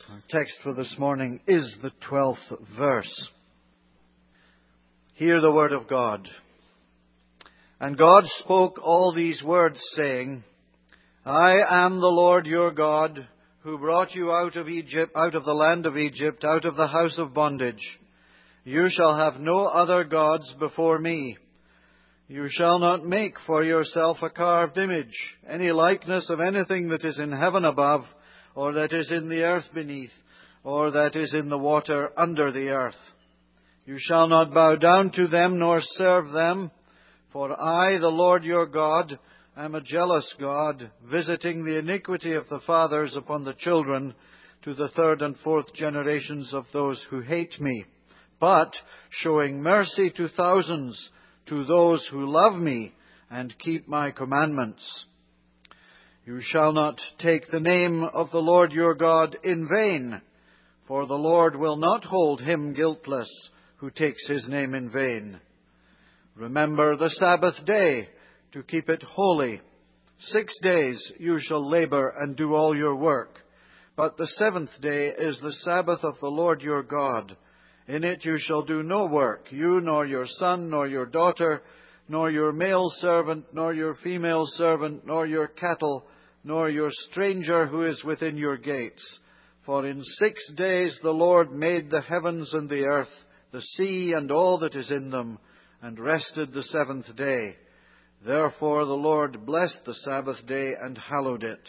Our text for this morning is the 12th verse. Hear the word of God. And God spoke all these words, saying, I am the Lord your God, who brought you out of Egypt, out of the land of Egypt, out of the house of bondage. You shall have no other gods before me. You shall not make for yourself a carved image, any likeness of anything that is in heaven above, or that is in the earth beneath, or that is in the water under the earth. You shall not bow down to them nor serve them, for I, the Lord your God, am a jealous God, visiting the iniquity of the fathers upon the children to the third and fourth generations of those who hate me, but showing mercy to thousands, to those who love me and keep my commandments. You shall not take the name of the Lord your God in vain, for the Lord will not hold him guiltless who takes his name in vain. Remember the Sabbath day to keep it holy. 6 days you shall labor and do all your work, but the seventh day is the Sabbath of the Lord your God. In it you shall do no work, you nor your son nor your daughter, nor your male servant, nor your female servant, nor your cattle, nor your stranger who is within your gates. For in 6 days the Lord made the heavens and the earth, the sea and all that is in them, and rested the seventh day. Therefore the Lord blessed the Sabbath day and hallowed it.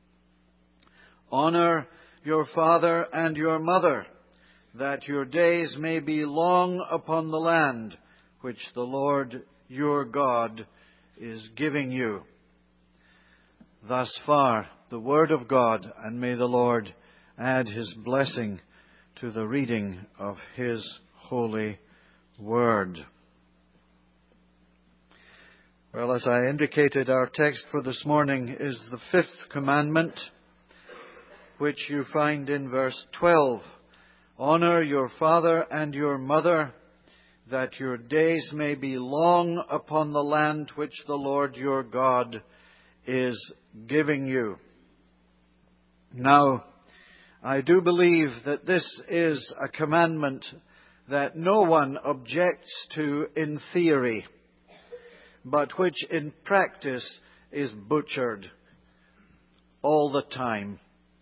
Honor your father and your mother, that your days may be long upon the land which the Lord your God is giving you. Thus far, the word of God, and may the Lord add his blessing to the reading of his holy word. Well, as I indicated, our text for this morning is the fifth commandment, which you find in verse 12. Honor your father and your mother, that your days may be long upon the land which the Lord your God is giving you. Now, I do believe that this is a commandment that no one objects to in theory, but which in practice is butchered all the time.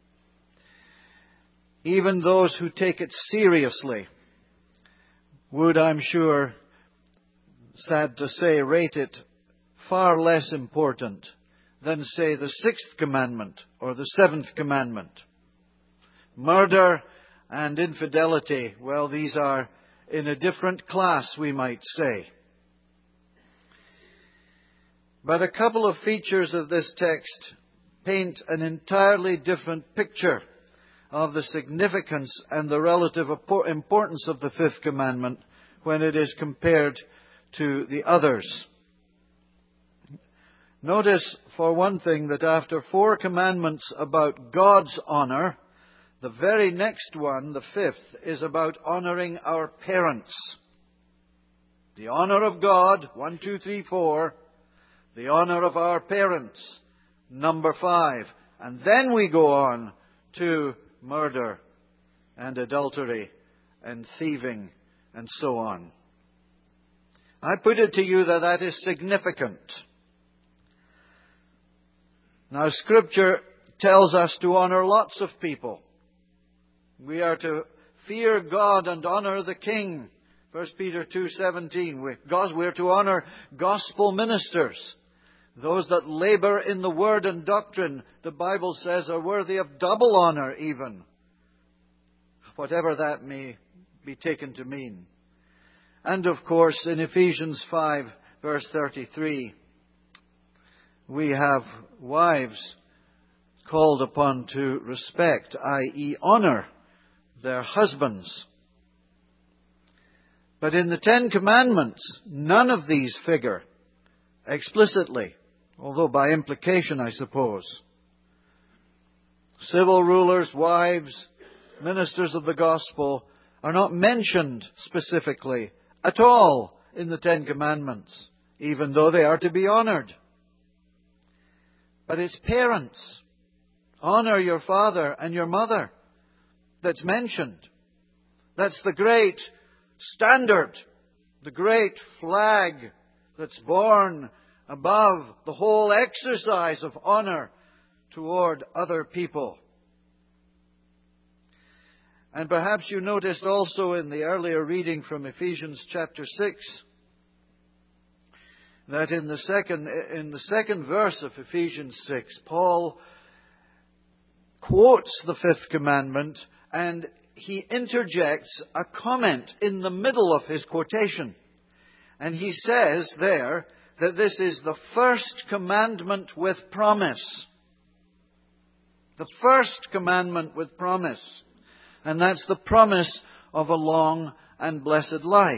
Even those who take it seriously would, I'm sure, sad to say, rate it far less important than, say, the sixth commandment or the seventh commandment. Murder and infidelity, well, these are in a different class, we might say. But a couple of features of this text paint an entirely different picture of the significance and the relative importance of the fifth commandment when it is compared to the others. Notice, for one thing, that after 4 commandments about God's honor, the very next one, the fifth, is about honoring our parents. The honor of God, 1, 2, 3, 4. The honor of our parents, number 5. And then we go on to murder and adultery and thieving and so on. I put it to you that that is significant. Now, Scripture tells us to honor lots of people. We are to fear God and honor the King. 1 Peter 2:17. We're to honor gospel ministers. Those that labor in the word and doctrine, the Bible says, are worthy of double honor even. Whatever that may be taken to mean. And of course, in Ephesians 5, verse 33, we have wives called upon to respect, i.e. honor, their husbands. But in the 10 Commandments, none of these figure explicitly, although by implication, I suppose. Civil rulers, wives, ministers of the gospel are not mentioned specifically at all in the 10 Commandments, even though they are to be honored. But it's parents. Honor your father and your mother. that's mentioned. That's the great standard, the great flag that's borne above the whole exercise of honor toward other people. And perhaps you noticed also in the earlier reading from Ephesians chapter 6 that in the second verse of Ephesians 6, Paul quotes the fifth commandment and he interjects a comment in the middle of his quotation. And he says there that this is the first commandment with promise. The first commandment with promise. And that's the promise of a long and blessed life.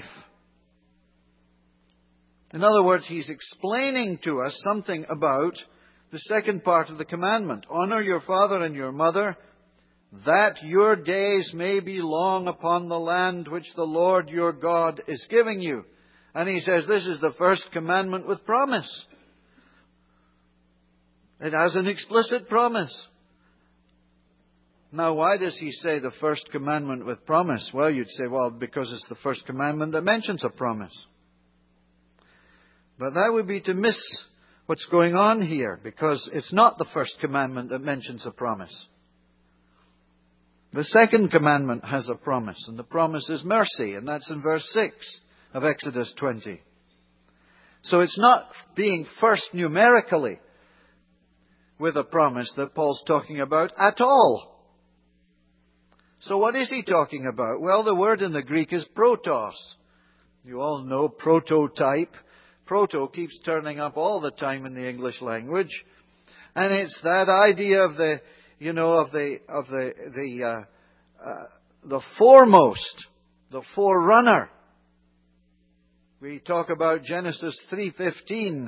In other words, he's explaining to us something about the second part of the commandment. Honor your father and your mother, that your days may be long upon the land which the Lord your God is giving you. And he says this is the first commandment with promise. It has an explicit promise. Now, why does he say the first commandment with promise? Well, you'd say, well, because it's the first commandment that mentions a promise. But that would be to miss what's going on here, because it's not the first commandment that mentions a promise. The second commandment has a promise, and the promise is mercy, and that's in verse 6 of Exodus 20. So it's not being first numerically with a promise that Paul's talking about at all. So what is he talking about? Well, the word in the Greek is protos. You all know prototype. Proto keeps turning up all the time in the English language. And it's that idea of the foremost, the forerunner. We talk about Genesis 3:15.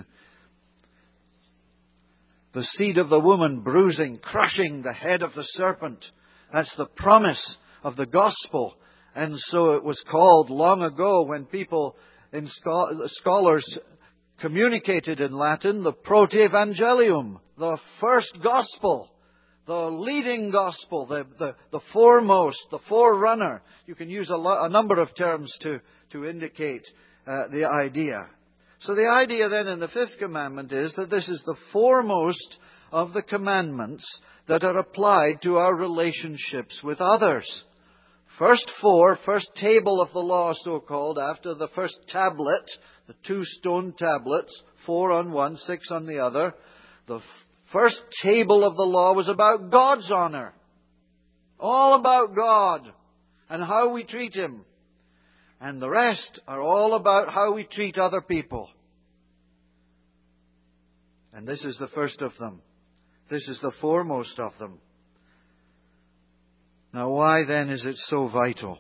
The seed of the woman bruising, crushing the head of the serpent. That's the promise of the gospel. And so it was called long ago when people in scholars communicated in Latin, the Protevangelium, the first gospel, the leading gospel, the foremost, the forerunner. You can use a number of terms to indicate the idea. So the idea then in the fifth commandment is that this is the foremost of the commandments that are applied to our relationships with others. First table of the law, so-called, after the first tablet, the 2 stone tablets, 4 on one, 6 on the other. The first table of the law was about God's honor. All about God and how we treat Him. And the rest are all about how we treat other people. And this is the first of them. This is the foremost of them. Now, why then is it so vital?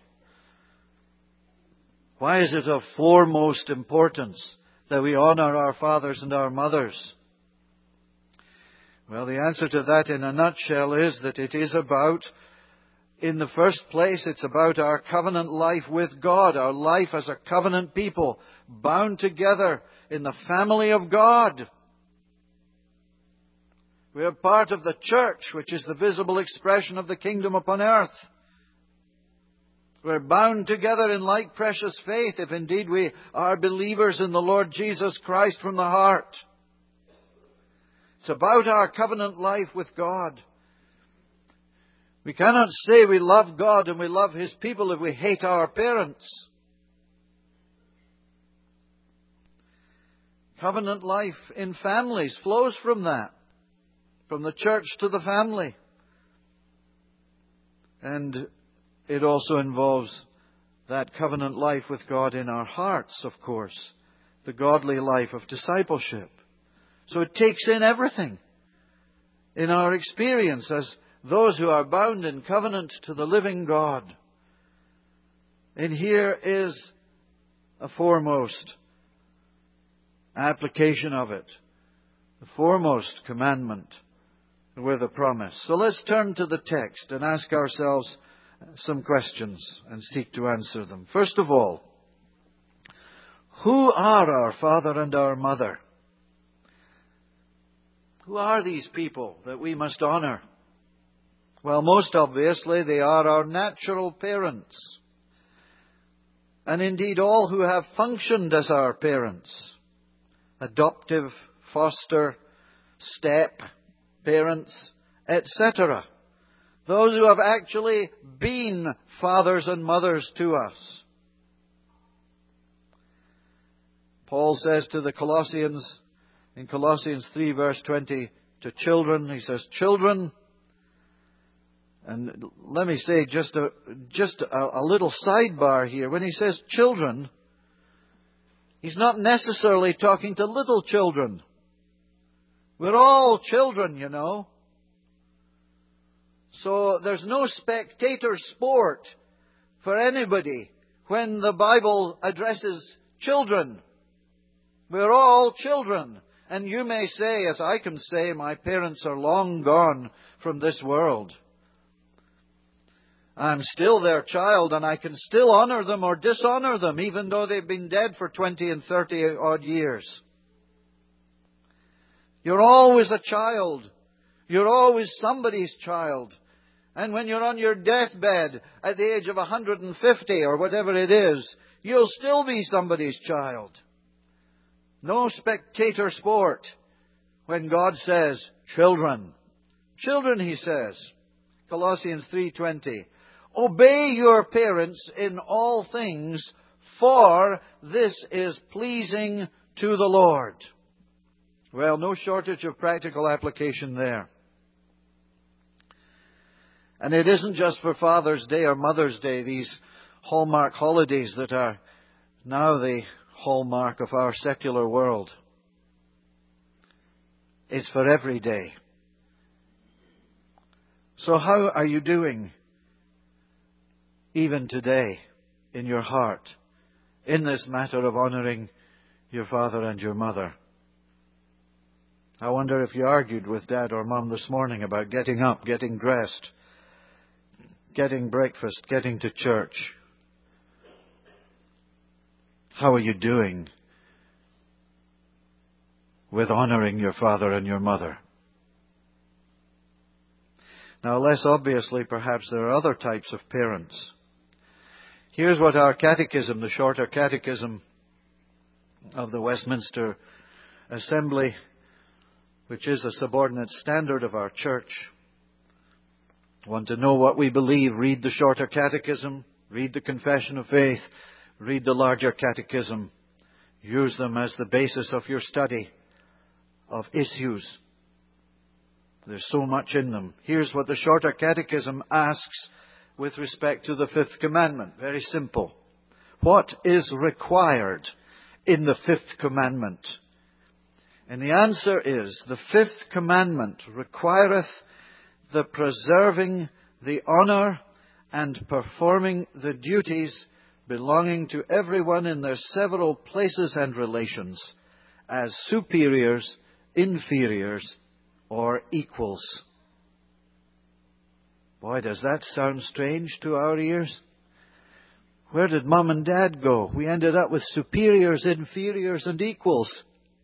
Why is it of foremost importance that we honor our fathers and our mothers? Well, the answer to that in a nutshell is that it is about, in the first place, it's about our covenant life with God, our life as a covenant people, bound together in the family of God. We are part of the church, which is the visible expression of the kingdom upon earth. We're bound together in like precious faith, if indeed we are believers in the Lord Jesus Christ from the heart. It's about our covenant life with God. We cannot say we love God and we love His people if we hate our parents. Covenant life in families flows from that. From the church to the family. And it also involves that covenant life with God in our hearts, of course. The godly life of discipleship. So it takes in everything. In our experience as those who are bound in covenant to the living God. And here is a foremost application of it. The foremost commandment with a promise. So let's turn to the text and ask ourselves some questions and seek to answer them. First of all, who are our father and our mother? Who are these people that we must honor? Well, most obviously, they are our natural parents. And indeed, all who have functioned as our parents. Adoptive, foster, step parents, etc. Those who have actually been fathers and mothers to us. Paul says to the Colossians, in Colossians 3 verse 20, to children, he says, children, and let me say just a little sidebar here. When he says children, he's not necessarily talking to little children. We're all children, you know. So there's no spectator sport for anybody when the Bible addresses children. We're all children. And you may say, as I can say, my parents are long gone from this world. I'm still their child, and I can still honor them or dishonor them, even though they've been dead for 20 and 30 odd years. You're always a child. You're always somebody's child. And when you're on your deathbed at the age of 150 or whatever it is, you'll still be somebody's child. No spectator sport when God says, children. Children, he says, Colossians 3:20. Obey your parents in all things, for this is pleasing to the Lord. Well, no shortage of practical application there. And it isn't just for Father's Day or Mother's Day, these hallmark holidays that are now the hallmark of our secular world. It's for every day. So how are you doing even today in your heart in this matter of honoring your father and your mother? I wonder if you argued with Dad or Mum this morning about getting up, getting dressed, getting breakfast, getting to church. How are you doing with honoring your father and your mother? Now, less obviously, perhaps, there are other types of parents. Here's what our catechism, the shorter catechism of the Westminster Assembly, which is a subordinate standard of our church. Want to know what we believe? Read the shorter catechism, read the Confession of Faith, read the larger catechism. Use them as the basis of your study of issues. There's so much in them. Here's what the shorter catechism asks with respect to the fifth commandment. Very simple. What is required in the fifth commandment? And the answer is, the fifth commandment requireth the preserving the honour and performing the duties belonging to everyone in their several places and relations as superiors, inferiors, or equals. Boy, does that sound strange to our ears? Where did Mum and Dad go? We ended up with superiors, inferiors, and equals.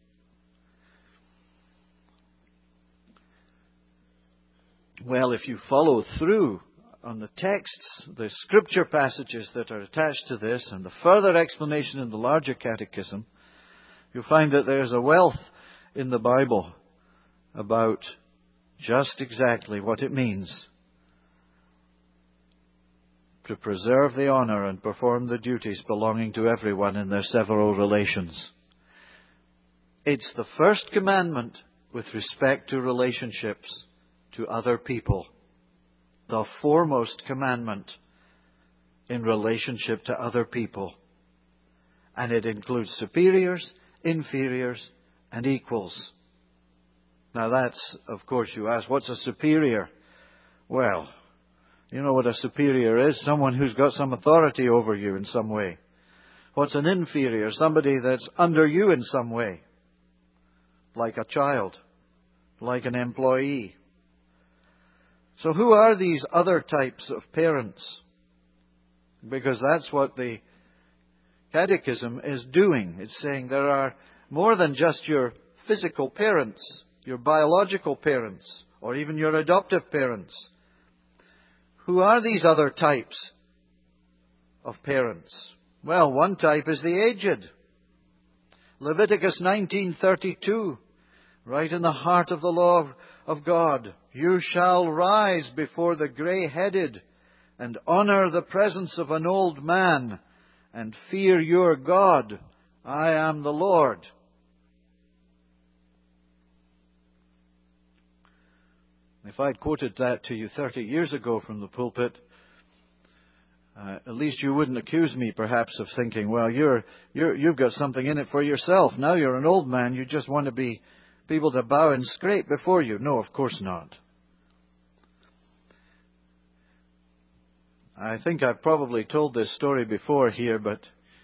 Well, if you follow through on the texts, the scripture passages that are attached to this, and the further explanation in the larger catechism, you'll find that there's a wealth in the Bible about just exactly what it means to preserve the honour and perform the duties belonging to everyone in their several relations. It's the first commandment with respect to relationships to other people. The foremost commandment in relationship to other people. And it includes superiors, inferiors, and equals. Now that's, of course, you ask, what's a superior? Well, you know what a superior is? Someone who's got some authority over you in some way. What's an inferior? Somebody that's under you in some way. Like a child. Like an employee. So who are these other types of parents? Because that's what the Catechism is doing. It's saying there are more than just your physical parents, your biological parents, or even your adoptive parents. Who are these other types of parents? Well, one type is the aged. Leviticus 19:32, right in the heart of the law of God. You shall rise before the grey-headed and honor the presence of an old man and fear your God. I am the Lord. If I'd quoted that to you 30 years ago from the pulpit, at least you wouldn't accuse me perhaps of thinking, well, you've got something in it for yourself. Now you're an old man, you just want to be people to bow and scrape before you. No, of course not. I think I've probably told this story before here, but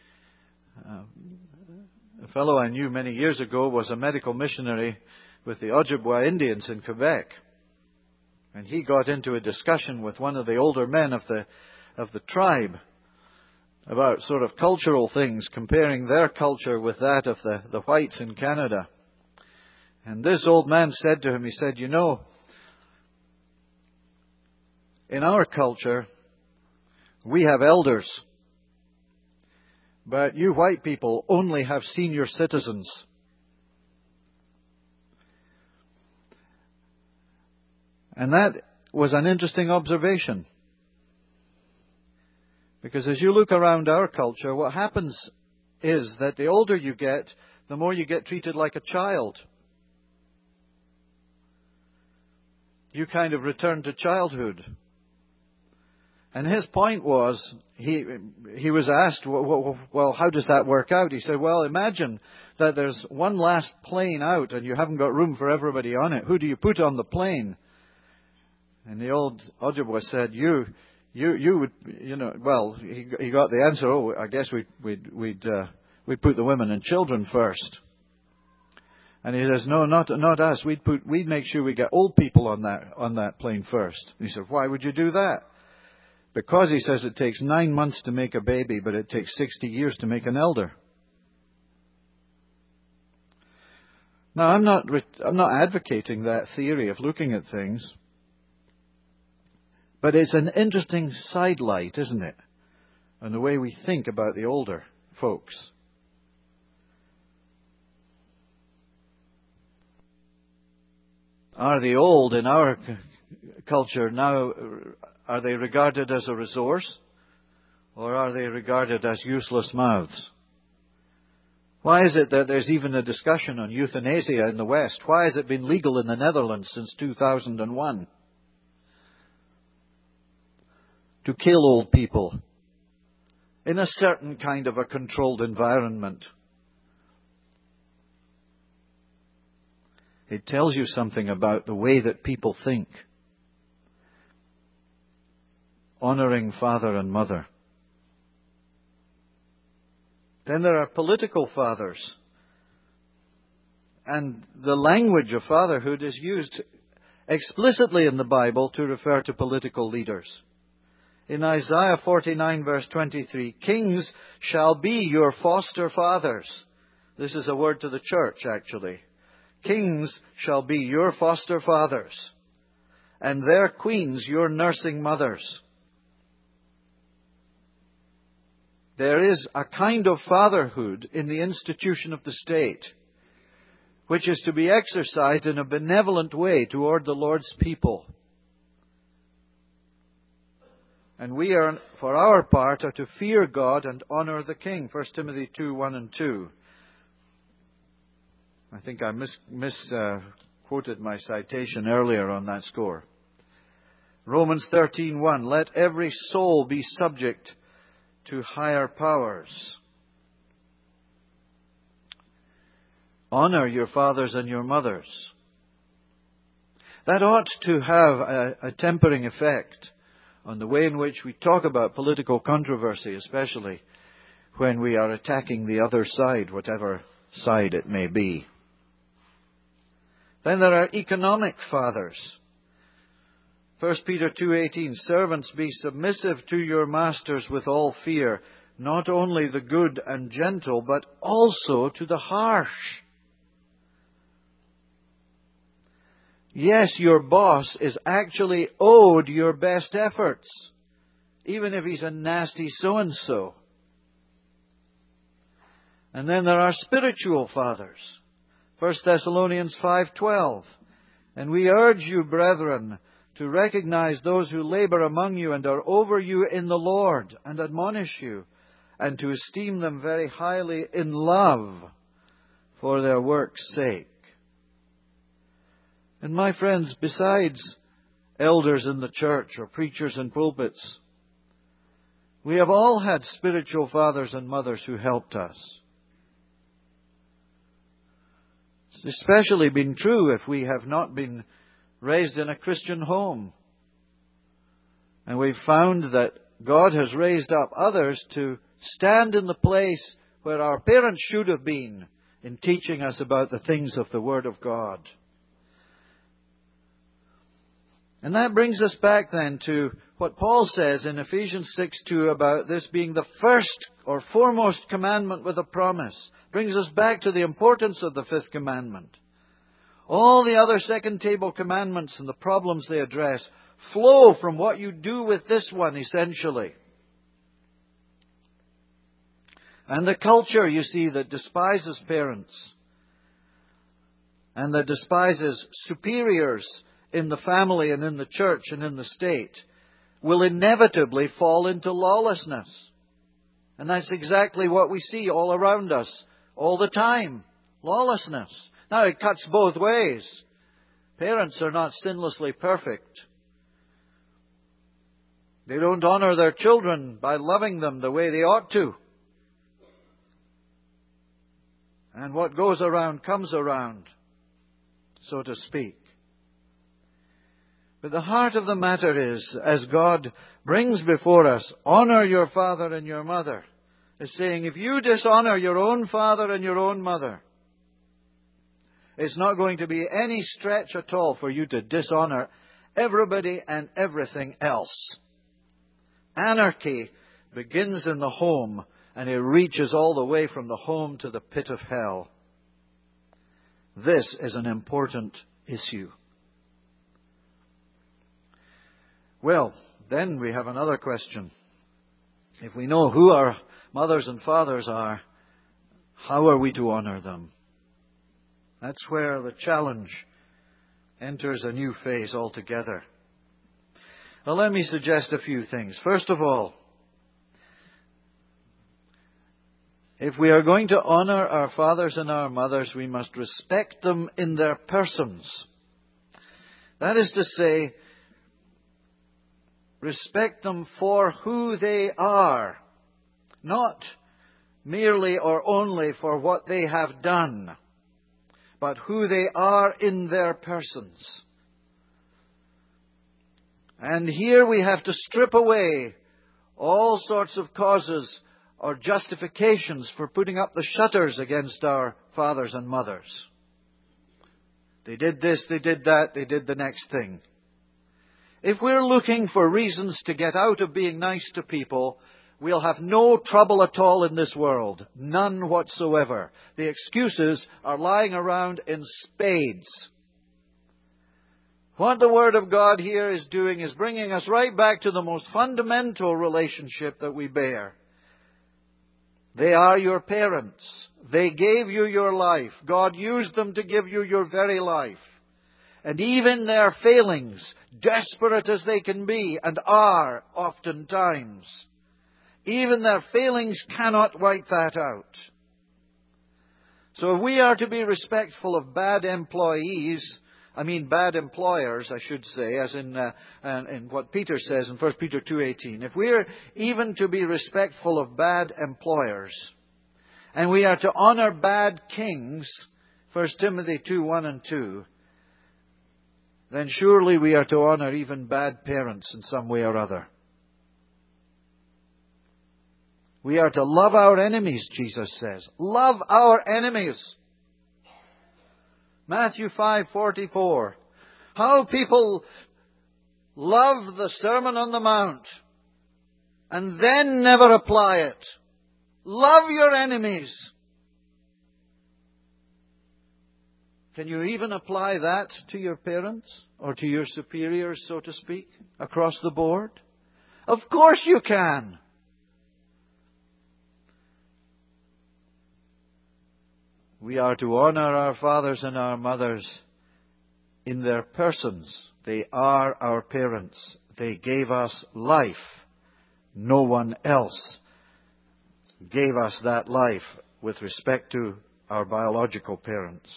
a fellow I knew many years ago was a medical missionary with the Ojibwa Indians in Quebec. And he got into a discussion with one of the older men of the tribe about sort of cultural things, comparing their culture with that of the whites in Canada. And this old man said to him, he said, you know, in our culture, we have elders, but you white people only have senior citizens. And that was an interesting observation. Because as you look around our culture, what happens is that the older you get, the more you get treated like a child. You kind of return to childhood. And his point was, he was asked, well, how does that work out? He said, well, imagine that there's one last plane out and you haven't got room for everybody on it. Who do you put on the plane? And the old Ojibwa said, you would, you know, well, he got the answer, oh, I guess we'd put the women and children first. And he says, no, not us. We'd make sure we get old people on that plane first. And he said, why would you do that? Because, he says, it takes 9 months to make a baby, but it takes 60 years to make an elder. Now, I'm not advocating that theory of looking at things. But it's an interesting sidelight, isn't it? On the way we think about the older folks. Are the old in our culture now, are they regarded as a resource? Or are they regarded as useless mouths? Why is it that there's even a discussion on euthanasia in the West? Why has it been legal in the Netherlands since 2001? To kill old people in a certain kind of a controlled environment. It tells you something about the way that people think. Honoring father and mother. Then there are political fathers. And the language of fatherhood is used explicitly in the Bible to refer to political leaders. In Isaiah 49 verse 23, kings shall be your foster fathers. This is a word to the church, actually. Kings shall be your foster fathers, and their queens your nursing mothers. There is a kind of fatherhood in the institution of the state, which is to be exercised in a benevolent way toward the Lord's people. And we are, for our part, are to fear God and honor the king. 1 Timothy 2:1 and 2. I think I misquoted my citation earlier on that score. Romans 13:1. Let every soul be subject to higher powers. Honor your fathers and your mothers. That ought to have a tempering effect on the way in which we talk about political controversy, especially when we are attacking the other side, whatever side it may be. Then there are economic fathers. 1 Peter 2:18, servants, be submissive to your masters with all fear, not only the good and gentle, but also to the harsh. Yes, your boss is actually owed your best efforts, even if he's a nasty so-and-so. And then there are spiritual fathers. 1 Thessalonians 5:12. And we urge you, brethren, to recognize those who labor among you and are over you in the Lord, and admonish you, and to esteem them very highly in love for their work's sake. And my friends, besides elders in the church or preachers in pulpits, we have all had spiritual fathers and mothers who helped us. It's especially been true if we have not been raised in a Christian home. And we've found that God has raised up others to stand in the place where our parents should have been in teaching us about the things of the Word of God. And that brings us back then to what Paul says in Ephesians 6:2 about this being the first or foremost commandment with a promise. Brings us back to the importance of the fifth commandment. All the other second table commandments and the problems they address flow from what you do with this one, essentially. And the culture, you see, that despises parents and that despises superiors in the family and in the church and in the state will inevitably fall into lawlessness. And that's exactly what we see all around us all the time. Lawlessness. Now, it cuts both ways. Parents are not sinlessly perfect. They don't honor their children by loving them the way they ought to. And what goes around comes around, so to speak. But the heart of the matter is, as God brings before us, honor your father and your mother, is saying, if you dishonor your own father and your own mother, it's not going to be any stretch at all for you to dishonor everybody and everything else. Anarchy begins in the home, and it reaches all the way from the home to the pit of hell. This is an important issue. Well, then we have another question. If we know who our mothers and fathers are, how are we to honor them? That's where the challenge enters a new phase altogether. Well, let me suggest a few things. First of all, if we are going to honor our fathers and our mothers, we must respect them in their persons. That is to say, respect them for who they are, not merely or only for what they have done, but who they are in their persons. And here we have to strip away all sorts of causes or justifications for putting up the shutters against our fathers and mothers. They did this, they did that, they did the next thing. If we're looking for reasons to get out of being nice to people, we'll have no trouble at all in this world. None whatsoever. The excuses are lying around in spades. What the Word of God here is doing is bringing us right back to the most fundamental relationship that we bear. They are your parents. They gave you your life. God used them to give you your very life. And even their failings, desperate as they can be, and are oftentimes, even their failings cannot wipe that out. So if we are to be respectful of bad employees, bad employers, I should say, as in what Peter says in 1 Peter 2:18. If we are even to be respectful of bad employers, and we are to honor bad kings, 1 Timothy 2:1 and 2, then surely we are to honor even bad parents in some way or other. We are to love our enemies, Jesus says. Love our enemies. Matthew 5:44. How people love the Sermon on the Mount and then never apply it. Love your enemies. Can you even apply that to your parents or to your superiors, so to speak, across the board? Of course you can. We are to honor our fathers and our mothers in their persons. They are our parents. They gave us life. No one else gave us that life with respect to our biological parents.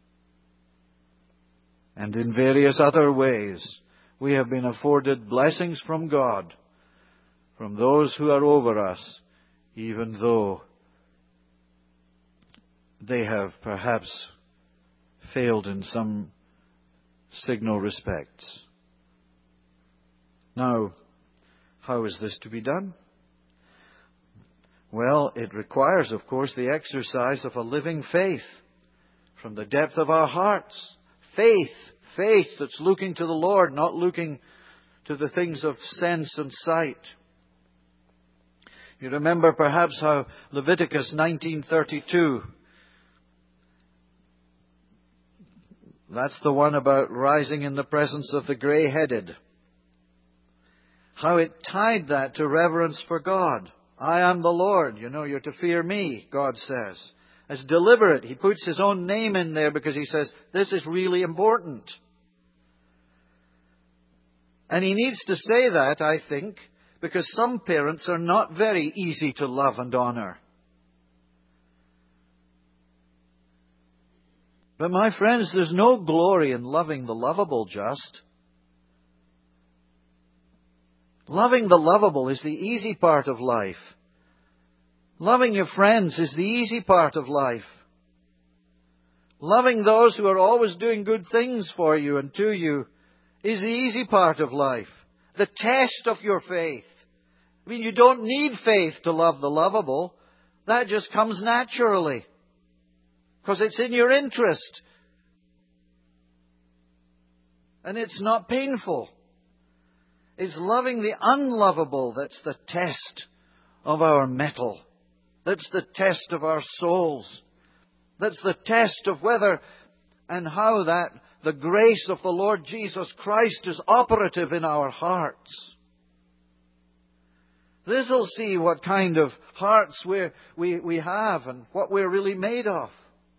And in various other ways, we have been afforded blessings from God, from those who are over us, even though they have perhaps failed in some signal respects. Now, how is this to be done? Well, it requires, of course, the exercise of a living faith from the depth of our hearts. Faith that's looking to the Lord, not looking to the things of sense and sight. You remember perhaps how Leviticus 19:32, that's the one about rising in the presence of the grey-headed, how it tied that to reverence for God. I am the Lord. You're to fear me, God says. It's deliberate. He puts His own name in there because He says, this is really important. And He needs to say that, I think, because some parents are not very easy to love and honor. But my friends, there's no glory in loving the lovable just. Loving the lovable is the easy part of life. Loving your friends is the easy part of life. Loving those who are always doing good things for you and to you is the easy part of life. The test of your faith. I mean, you don't need faith to love the lovable. That just comes naturally. Because it's in your interest. And it's not painful. It's loving the unlovable that's the test of our mettle. That's the test of our souls. That's the test of whether and how that the grace of the Lord Jesus Christ is operative in our hearts. This will see what kind of hearts we have and what we're really made of.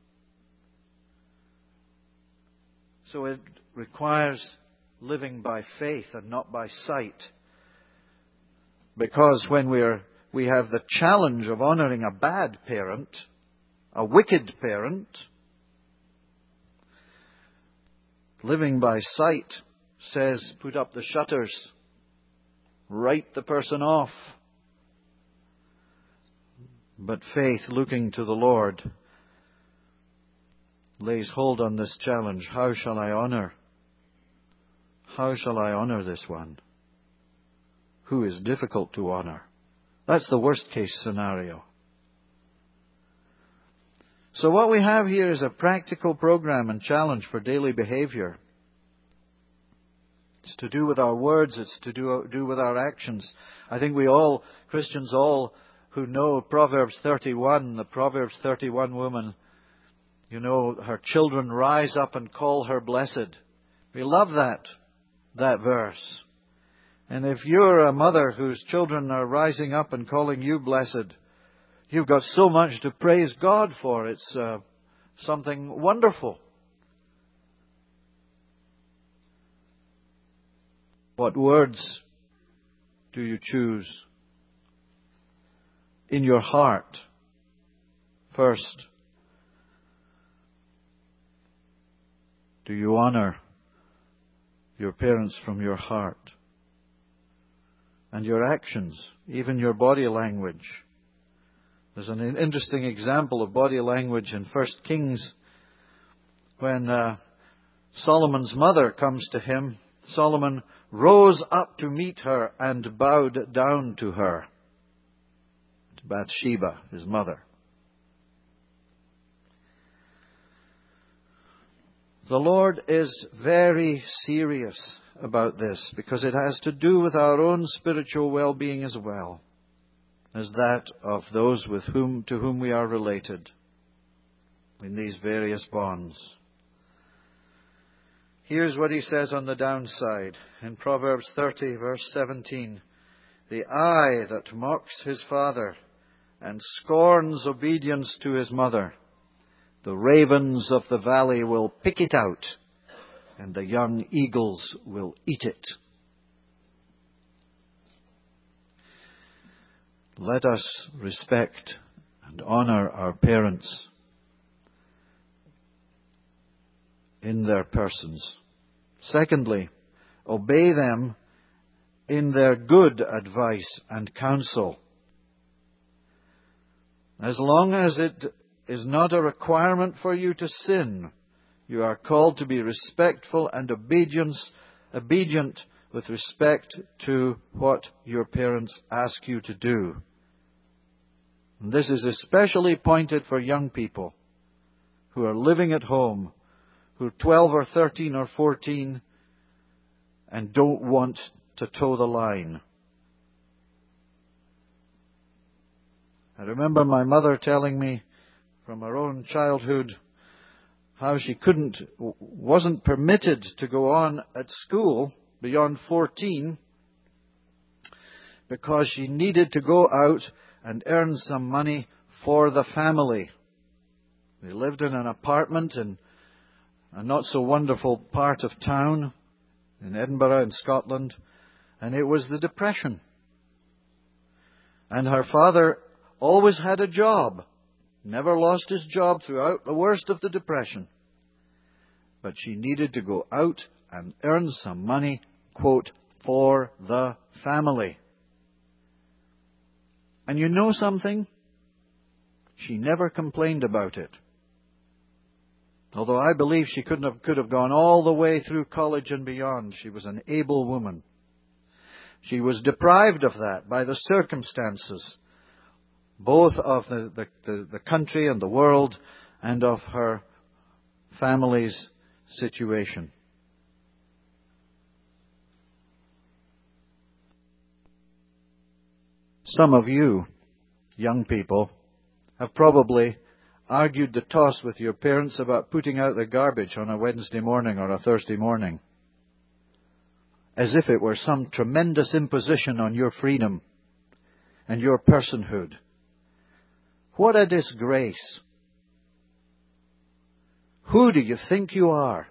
So it requires living by faith and not by sight. Because when we have the challenge of honoring a bad parent, a wicked parent, living by sight says, put up the shutters, write the person off. But faith, looking to the Lord, lays hold on this challenge. How shall I honor? How shall I honor this one who is difficult to honor? That's the worst case scenario. So what we have here is a practical program and challenge for daily behavior. It's to do with our words. It's to do with our actions. I think we all, Christians all, who know Proverbs 31, the Proverbs 31 woman, her children rise up and call her blessed. We love that verse. And if you're a mother whose children are rising up and calling you blessed, you've got so much to praise God for. It's something wonderful. What words do you choose in your heart first? Do you honor your parents from your heart? And your actions, even your body language. There's an interesting example of body language in 1 Kings when Solomon's mother comes to him. Solomon rose up to meet her and bowed down to her. To Bathsheba, his mother. The Lord is very serious about this because it has to do with our own spiritual well-being as well as that of those to whom we are related in these various bonds. Here's what he says on the downside in Proverbs 30, verse 17. The eye that mocks his father and scorns obedience to his mother, the ravens of the valley will pick it out, and the young eagles will eat it. Let us respect and honor our parents in their persons. Secondly, obey them in their good advice and counsel. As long as it is not a requirement for you to sin, you are called to be respectful and obedient with respect to what your parents ask you to do. And this is especially pointed for young people who are living at home, who are 12 or 13 or 14 and don't want to toe the line. I remember my mother telling me from her own childhood how she wasn't permitted to go on at school beyond 14 because she needed to go out and earn some money for the family. We lived in an apartment in a not so wonderful part of town in Edinburgh in Scotland, and it was the Depression. And her father always had a job, never lost his job throughout the worst of the Depression. But she needed to go out and earn some money, quote, for the family. And you know something? She never complained about it. Although I believe she could have gone all the way through college and beyond. She was an able woman. She was deprived of that by the circumstances, both of the country and the world, and of her family's situation. Some of you, young people, have probably argued the toss with your parents about putting out the garbage on a Wednesday morning or a Thursday morning, as if it were some tremendous imposition on your freedom and your personhood. What a disgrace. Who do you think you are?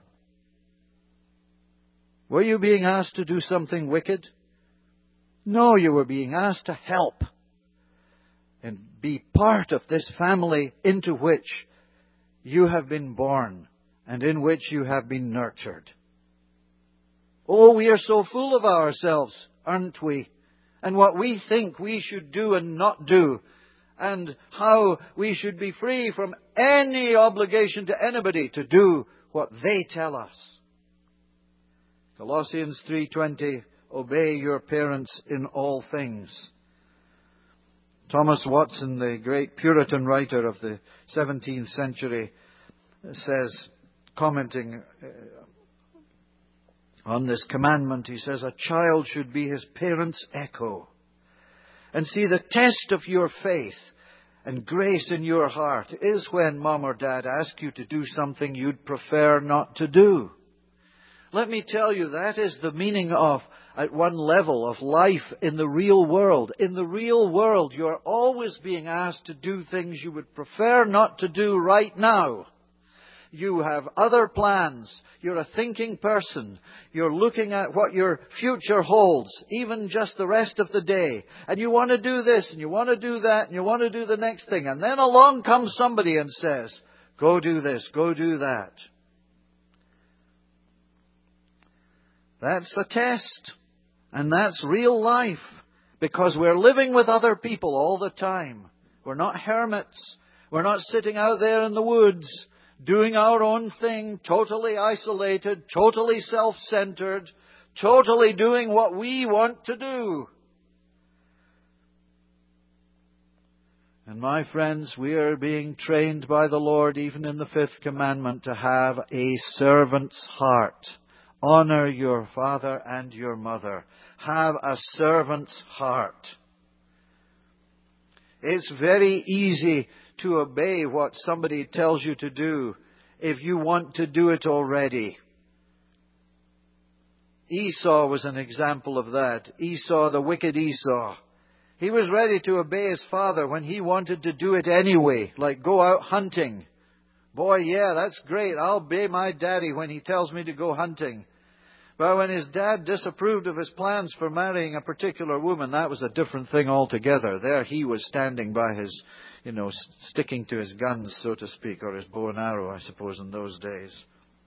Were you being asked to do something wicked? No, you were being asked to help and be part of this family into which you have been born and in which you have been nurtured. Oh, we are so full of ourselves, aren't we? And what we think we should do and not do, and how we should be free from any obligation to anybody to do what they tell us. Colossians 3:20, obey your parents in all things. Thomas Watson, the great Puritan writer of the 17th century, says, commenting on this commandment, he says, a child should be his parents' echo. And see, the test of your faith and grace in your heart is when Mom or Dad ask you to do something you'd prefer not to do. Let me tell you, that is the meaning of, at one level, of life in the real world. In the real world, you're always being asked to do things you would prefer not to do right now. You have other plans. You're a thinking person. You're looking at what your future holds, even just the rest of the day. And you want to do this, and you want to do that, and you want to do the next thing. And then along comes somebody and says, go do this, go do that. That's a test. And that's real life. Because we're living with other people all the time. We're not hermits. We're not sitting out there in the woods doing our own thing, totally isolated, totally self-centered, totally doing what we want to do. And my friends, we are being trained by the Lord, even in the 5th commandment, to have a servant's heart. Honor your father and your mother. Have a servant's heart. It's very easy to obey what somebody tells you to do if you want to do it already. Esau was an example of that. Esau, the wicked Esau. He was ready to obey his father when he wanted to do it anyway, like go out hunting. Boy, yeah, that's great. I'll obey my daddy when he tells me to go hunting. But when his dad disapproved of his plans for marrying a particular woman, that was a different thing altogether. There he was standing by his, sticking to his guns, so to speak, or his bow and arrow, I suppose, in those days.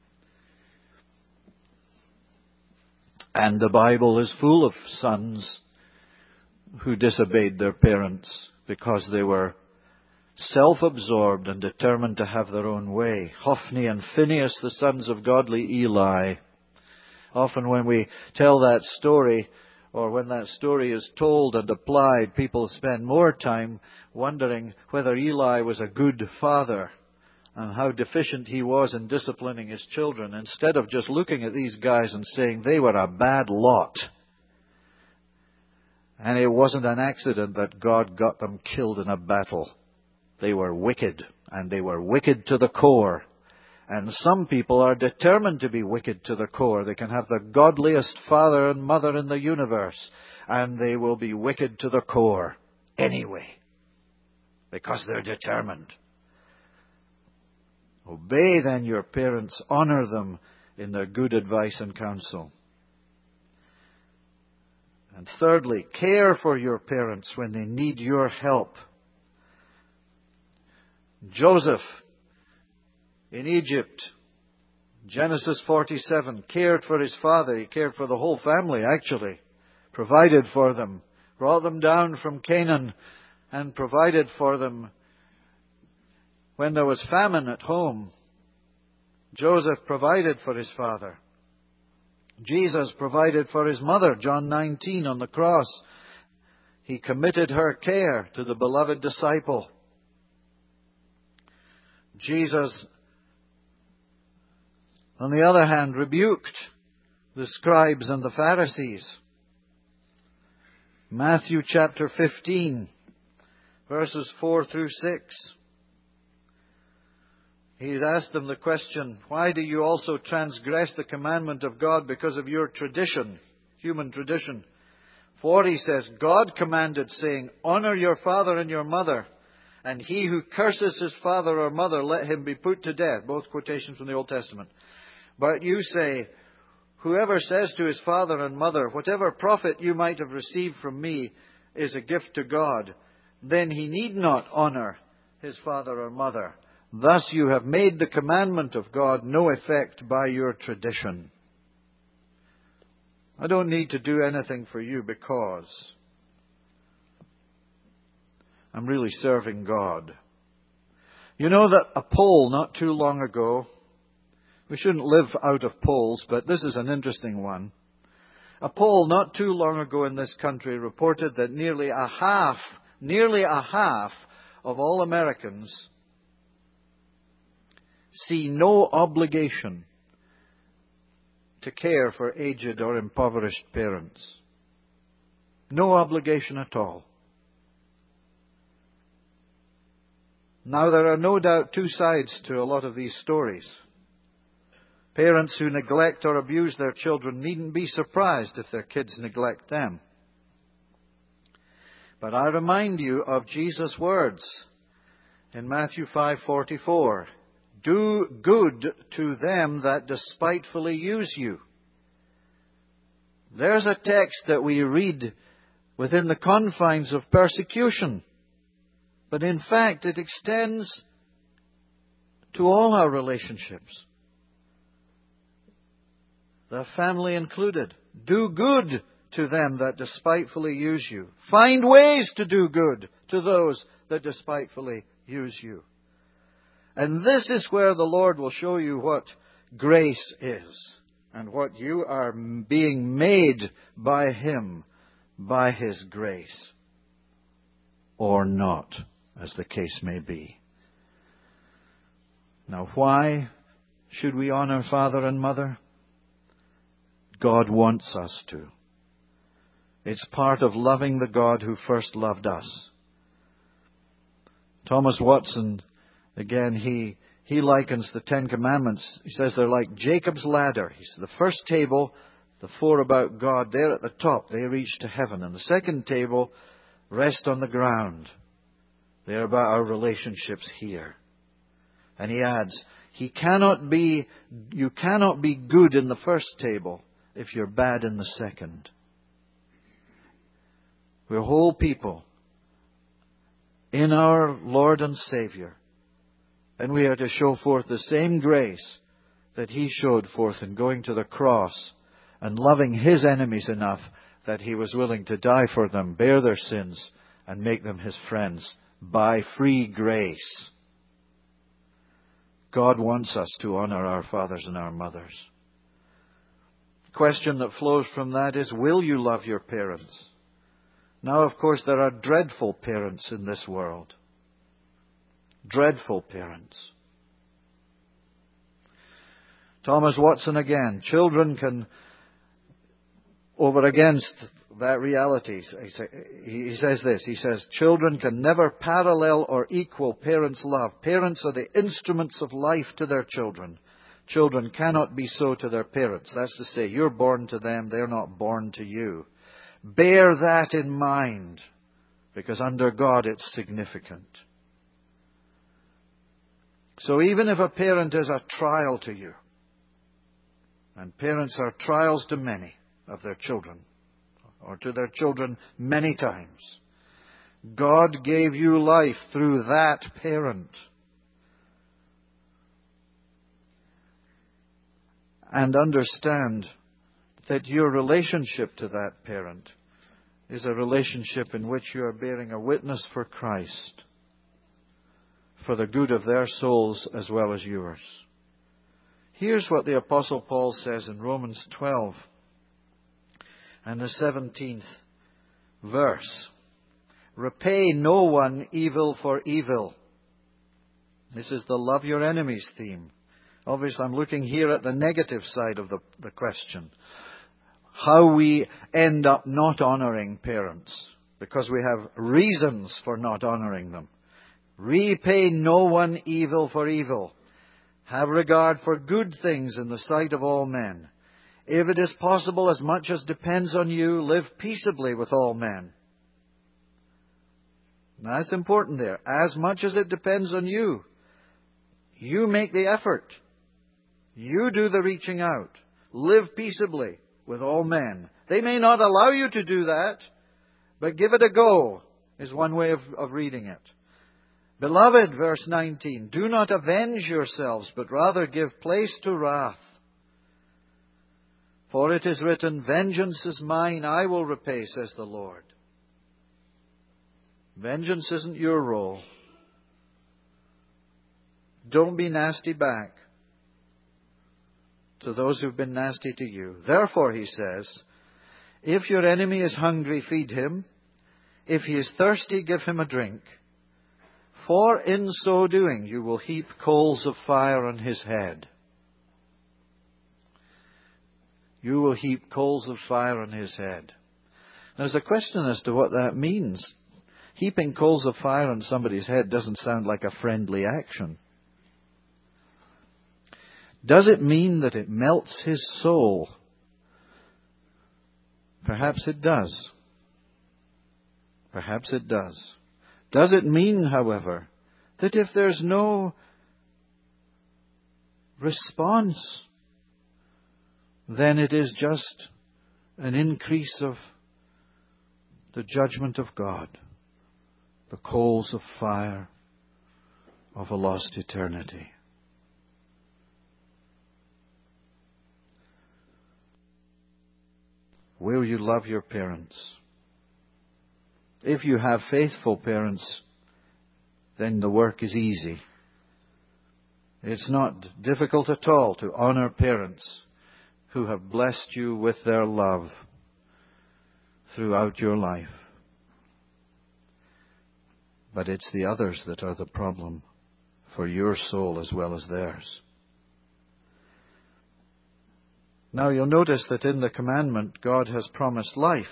And the Bible is full of sons who disobeyed their parents because they were self-absorbed and determined to have their own way. Hophni and Phinehas, the sons of godly Eli. Often when we tell that story, or when that story is told and applied, people spend more time wondering whether Eli was a good father and how deficient he was in disciplining his children, instead of just looking at these guys and saying they were a bad lot. And it wasn't an accident that God got them killed in a battle. They were wicked, and they were wicked to the core. And some people are determined to be wicked to the core. They can have the godliest father and mother in the universe, and they will be wicked to the core anyway, because they're determined. Obey then your parents, honor them in their good advice and counsel. And thirdly, care for your parents when they need your help. Joseph in Egypt, Genesis 47, cared for his father. He cared for the whole family, actually. Provided for them. Brought them down from Canaan and provided for them when there was famine at home. Joseph provided for his father. Jesus provided for his mother. John 19 on the cross. He committed her care to the beloved disciple. Jesus, on the other hand, rebuked the scribes and the Pharisees. Matthew chapter 15, verses 4 through 6. He asked them the question, why do you also transgress the commandment of God because of your tradition, human tradition? For, he says, God commanded, saying, honor your father and your mother, and he who curses his father or mother, let him be put to death. Both quotations from the Old Testament. But you say, whoever says to his father and mother, whatever profit you might have received from me is a gift to God, then he need not honor his father or mother. Thus you have made the commandment of God no effect by your tradition. I don't need to do anything for you because I'm really serving God. You know that a poll not too long ago, we shouldn't live out of polls, but this is an interesting one. A poll not too long ago in this country reported that nearly a half of all Americans see no obligation to care for aged or impoverished parents. No obligation at all. Now, there are no doubt two sides to a lot of these stories. Parents who neglect or abuse their children needn't be surprised if their kids neglect them. But I remind you of Jesus' words in Matthew 5:44. Do good to them that despitefully use you. There's a text that we read within the confines of persecution. But in fact, it extends to all our relationships. The family included. Do good to them that despitefully use you. Find ways to do good to those that despitefully use you. And this is where the Lord will show you what grace is and what you are being made by Him, by His grace, or not, as the case may be. Now, why should we honor father and mother? God wants us to. It's part of loving the God who first loved us. Thomas Watson, again, he likens the Ten Commandments. He says they're like Jacob's ladder. He says the first table, The four about God, they're at the top. They reach to heaven. And the second table rest on the ground. They're about our relationships here. And he adds, you cannot be good in the first table if you're bad in the second. We're whole people in our Lord and Savior. And we are to show forth the same grace that He showed forth in going to the cross and loving His enemies enough that He was willing to die for them, bear their sins, and make them His friends by free grace. God wants us to honor our fathers and our mothers. The question that flows from that is, will you love your parents? Now, of course, there are dreadful parents in this world. Dreadful parents. Thomas Watson again. Children can, over against that reality, he says this. He says, children can never parallel or equal parents' love. Parents are the instruments of life to their children. Children cannot be so to their parents. That's to say, you're born to them, they're not born to you. Bear that in mind, because under God it's significant. So even if a parent is a trial to you, and parents are trials to many of their children, or to their children many times, God gave you life through that parent. And understand that your relationship to that parent is a relationship in which you are bearing a witness for Christ, for the good of their souls as well as yours. Here's what the Apostle Paul says in Romans 12 and the 17th verse. Repay no one evil for evil. This is the love your enemies theme. Obviously, I'm looking here at the negative side of the question. How we end up not honoring parents because we have reasons for not honoring them. Repay no one evil for evil. Have regard for good things in the sight of all men. If it is possible, as much as depends on you, live peaceably with all men. Now, that's important there. As much as it depends on you. You make the effort. You do the reaching out. Live peaceably with all men. They may not allow you to do that, but give it a go, is one way of reading it. Beloved, verse 19, do not avenge yourselves, but rather give place to wrath. For it is written, vengeance is mine, I will repay, says the Lord. Vengeance isn't your role. Don't be nasty back to those who've been nasty to you. Therefore, he says, if your enemy is hungry, feed him. If he is thirsty, give him a drink. For in so doing, you will heap coals of fire on his head. You will heap coals of fire on his head. There's a question as to what that means. Heaping coals of fire on somebody's head doesn't sound like a friendly action. Does it mean that it melts his soul? Perhaps it does. Perhaps it does. Does it mean, however, that if there's no response, then it is just an increase of the judgment of God, the coals of fire of a lost eternity? Will you love your parents? If you have faithful parents, then the work is easy. It's not difficult at all to honor parents who have blessed you with their love throughout your life. But it's the others that are the problem for your soul as well as theirs. Now you'll notice that in the commandment, God has promised life.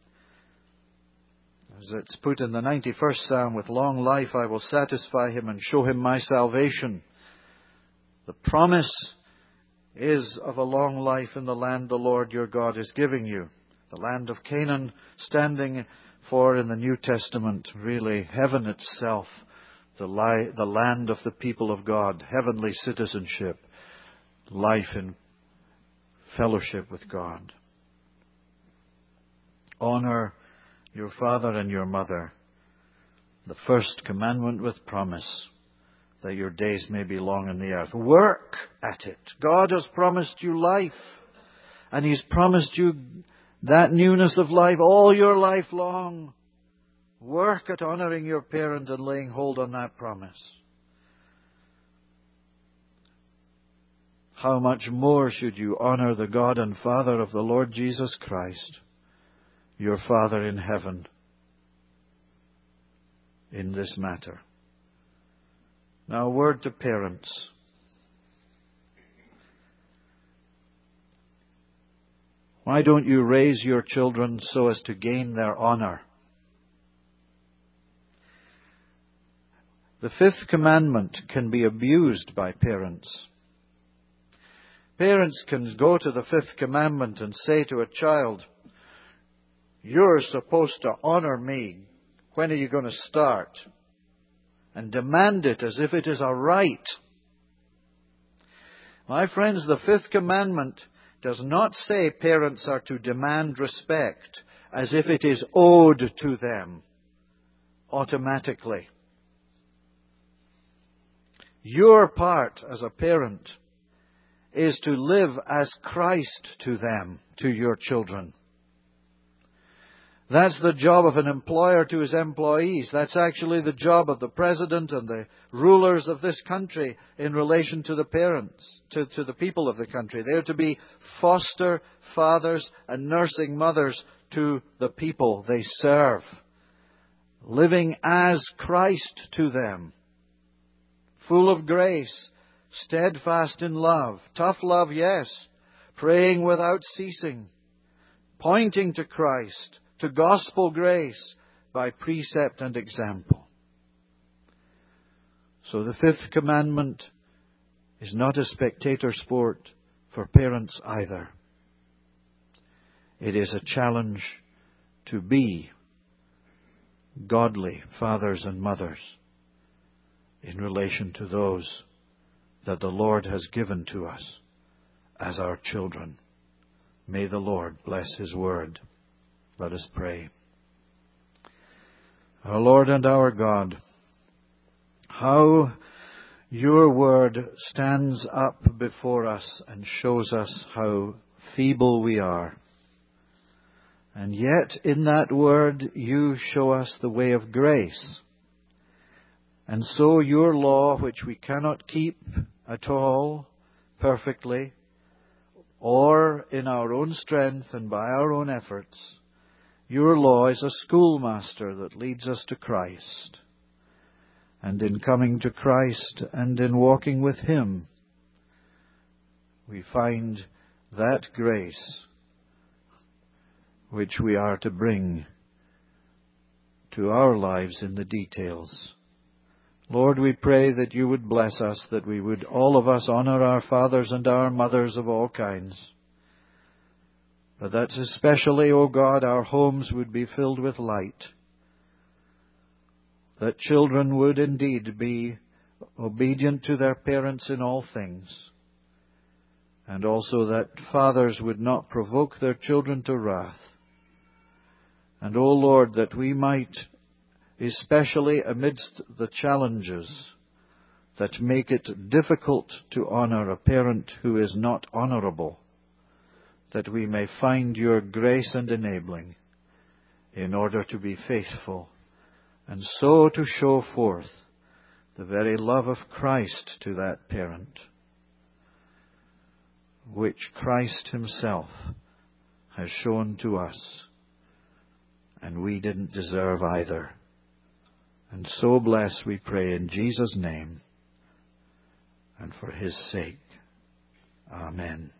As it's put in the 91st Psalm, with long life I will satisfy him and show him my salvation. The promise is of a long life in the land the Lord your God is giving you. The land of Canaan, standing for, in the New Testament, really heaven itself, the land of the people of God, heavenly citizenship, life in fellowship with God. Honor your father and your mother. The first commandment with promise, that your days may be long in the earth. Work at it. God has promised you life, and He's promised you that newness of life all your life long. Work at honoring your parent and laying hold on that promise. How much more should you honor the God and Father of the Lord Jesus Christ, your Father in heaven, in this matter? Now, a word to parents. Why don't you raise your children so as to gain their honor? The fifth commandment can be abused by parents. Parents can go to the fifth commandment and say to a child, "You're supposed to honor me. When are you going to start?" And demand it as if it is a right. My friends, the fifth commandment does not say parents are to demand respect as if it is owed to them automatically. Your part as a parent is to live as Christ to them, to your children. That's the job of an employer to his employees. That's actually the job of the president and the rulers of this country in relation to the parents, to the people of the country. They're to be foster fathers and nursing mothers to the people they serve, living as Christ to them, full of grace, steadfast in love, tough love, yes, praying without ceasing, pointing to Christ, to gospel grace by precept and example. So the fifth commandment is not a spectator sport for parents either. It is a challenge to be godly fathers and mothers in relation to those that the Lord has given to us as our children. May the Lord bless His word. Let us pray. Our Lord and our God, how your word stands up before us and shows us how feeble we are. And yet in that word you show us the way of grace. And so your law, which we cannot keep at all perfectly, or in our own strength and by our own efforts, your law is a schoolmaster that leads us to Christ. And in coming to Christ and in walking with Him, we find that grace which we are to bring to our lives in the details. Lord, we pray that you would bless us, that we would, all of us, honor our fathers and our mothers of all kinds. But that especially, O God, our homes would be filled with light. That children would indeed be obedient to their parents in all things. And also that fathers would not provoke their children to wrath. And, O Lord, that we might, especially amidst the challenges that make it difficult to honor a parent who is not honorable, that we may find your grace and enabling in order to be faithful, and so to show forth the very love of Christ to that parent, which Christ Himself has shown to us, and we didn't deserve either. And so bless, we pray, in Jesus' name, and for His sake. Amen.